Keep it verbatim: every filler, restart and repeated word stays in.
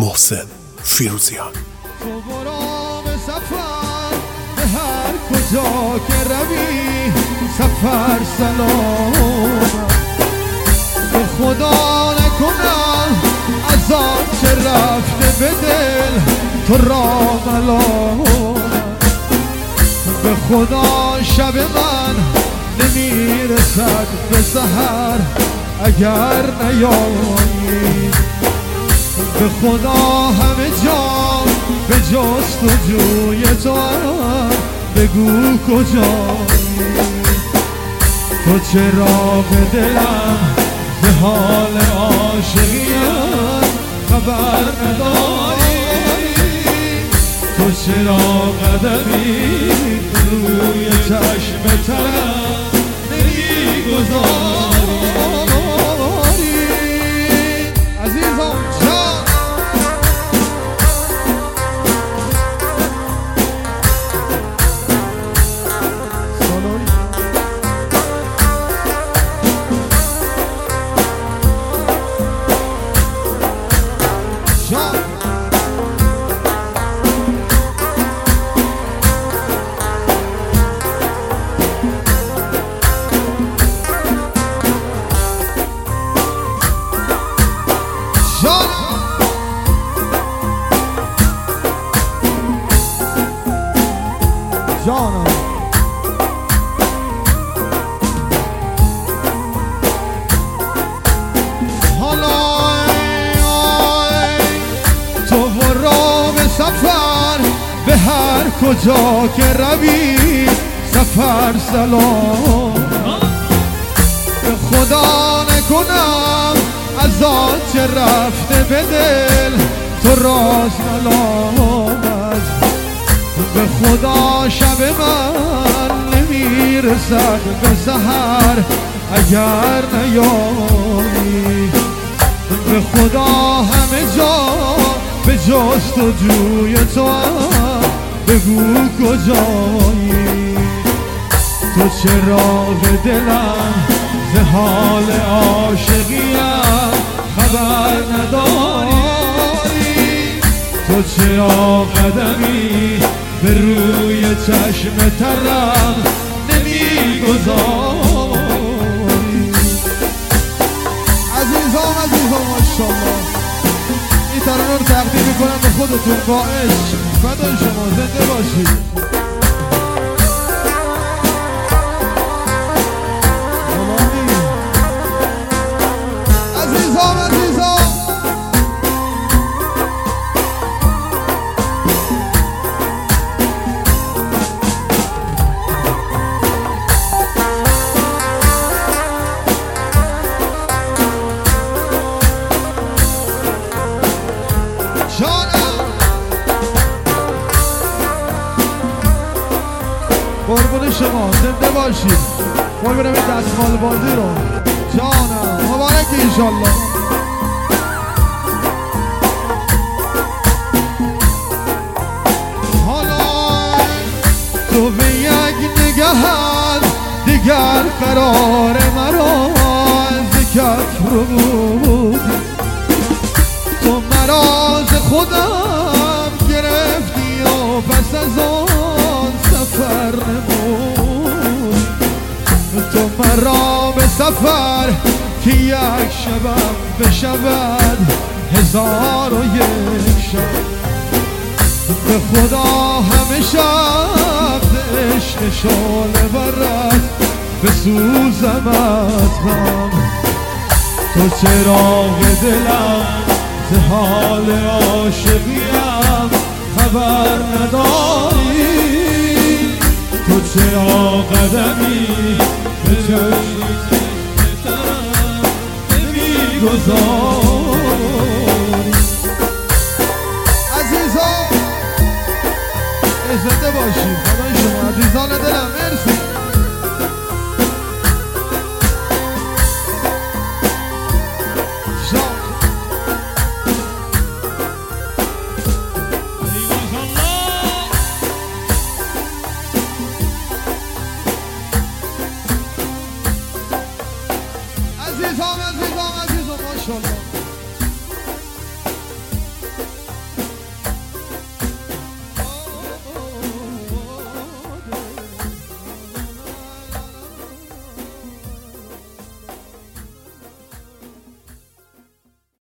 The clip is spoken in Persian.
محسن فیروزیان. تو برو به سفر به هر کجا که روی سفر سلام، به خدا نکنم از آن چه رفته به دل تو را ملام، به خدا شب من نمیرسد به سحر اگر نیایی، به خدا همه جا به جستجوی تو بگو کجایی، تو چراغ دلم به حال عاشقیم خبر نداری، تو چرا قدمی روی چشم ترم نمیگذاری. عزیزم جان سالاری جان جانم حالا تو برو به سفر به هر کجا که روی سفر سلام، به خدا نکنم از آنچه رفته به دل تو راز نلامد، به خدا شب من نمیرسد به سحر اگر نیایی، به خدا همه جا به جستجوی تو بگو کجایی، تو چراغ دلم ز حال عاشقیم خبر نداری، تو چرا قدمی به روی چشم ترم نمیگذاری. عزیزان عزیزان ماشاءالله این ترانه رو تقدیم میکنم به خودتون با عشق. فدای شما، زنده باشید. عزیزان عزیزان قربون شما، زنده باشید. ما برم این دستمال بازی رو جانم مبارک انشالله. حالا تو به یک نگهت دیگر قرار مرا از کف رو بودی، تو مرا ز خودم گرفتی و پس از آن سفر نمود، تو مرا به سفر که یک شبم بشود هزار و یک شب، به خدا همه شب عشق شعله برد بسوزم از غم، تو چراغ دلم ز حال عاشقیم خبر نداری، تو چرا قدمی به چشم ترم نمیگذاری.